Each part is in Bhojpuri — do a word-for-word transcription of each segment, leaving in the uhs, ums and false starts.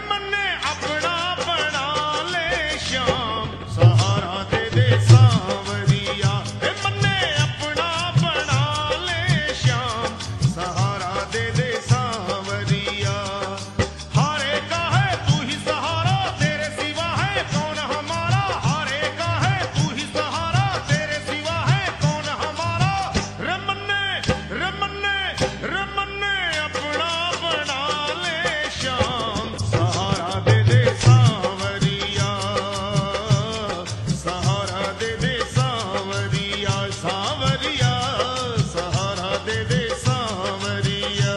रमने अपना बना ले श्याम सहारा दे दे सांवरिया मन्ने अपना बना ले श्याम सहारा दे दे सांवरिया हारे का है तू ही सहारा तेरे सिवा है कौन हमारा हारे का है तू ही सहारा तेरे सिवा है कौन हमारा रमने रमने रमने अपना बना ले श्याम सहारा दे दे सांवरिया सहारा दे दे सांवरिया सांवरिया सहारा दे दे सांवरिया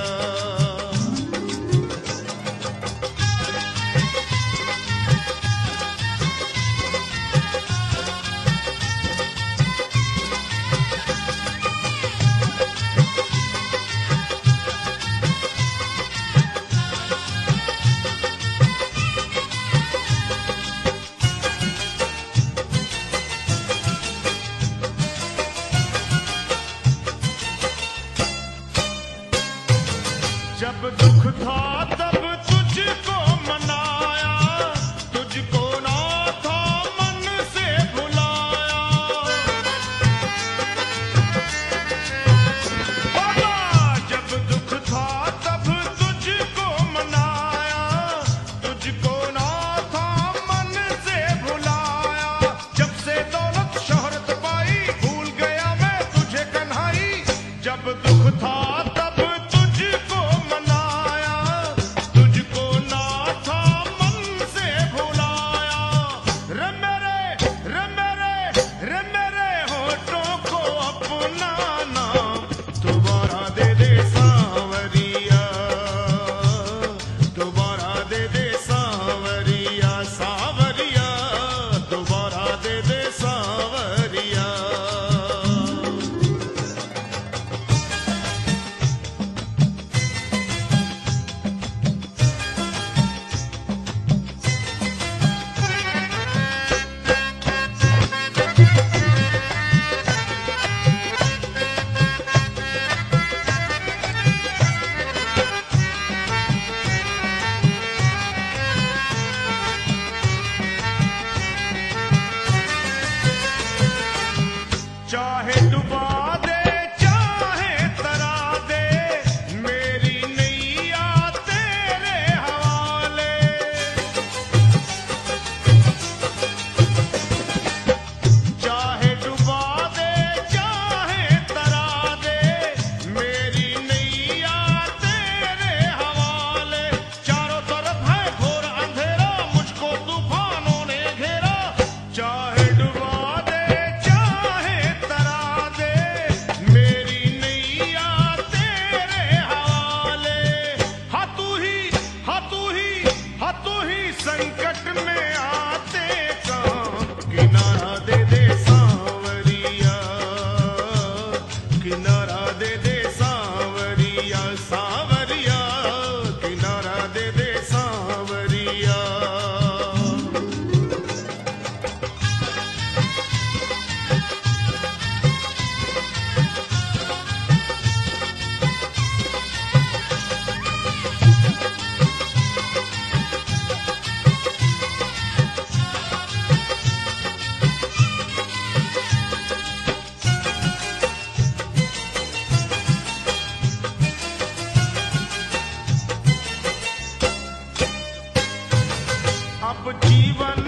जब दुख था तब तुझको मनाया तुझको ना था मन से भुलाया बाबा जब दुख था तब तुझको मनाया तुझको ना था मन से भुलाया जब से दौलत शोहरत पाई भूल गया मैं तुझे कन्हाई जब दुख था तब तुझको मनाया तुझको ना था मन से भुलाया रे मेरे रे मेरे रे मेरे होठों को अपना नाम दोबारा दे दे सांवरिया दोबारा दे दे सांवरिया सांवरिया दोबारा दे दे सांवरिया चाहे डुबा दे चाहे तरा दे मेरी नैया तेरे हवाले चाहे डुबा दे चाहे तरा दे मेरी नैया तेरे हवाले चारों तरफ है घोर अंधेरा मुझको तूफानों ने घेरा चाहे डुबा दे चाहे तरा दे मेरी नैया तेरे हवाले हाँ तू ही हाँ तू ही हाँ तू ही संकट में आते काम किनारा दे दे सांवरिया किनारा दे दे सांवरिया सांवरिया किनारा दे दे सांवरिया अब जीवन